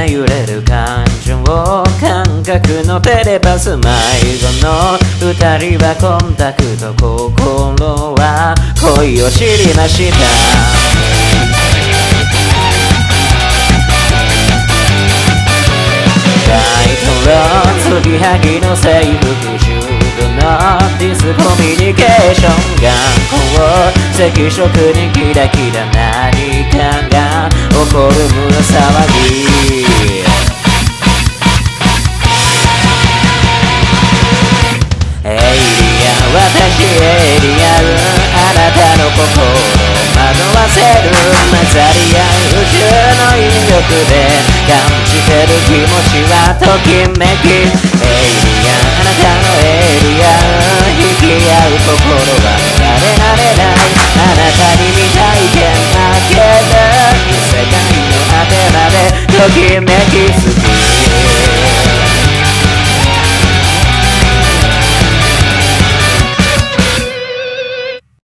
な揺れる感情感覚のテレパス迷子の二人はコンタクト心は恋を知りました大統領継ぎはぎの制服中度のディスコミュニケーション頑固赤色にキラキラ何かが起こる胸騒ぎエイリアン私エイリアンあなたの心惑わせる混ざり合う宇宙の引力で感じてる気持ちはときめきエイリアンあなたのエイリアン引き合う心は逃れられないあなたに見たいけなける異世界の果てまでときめ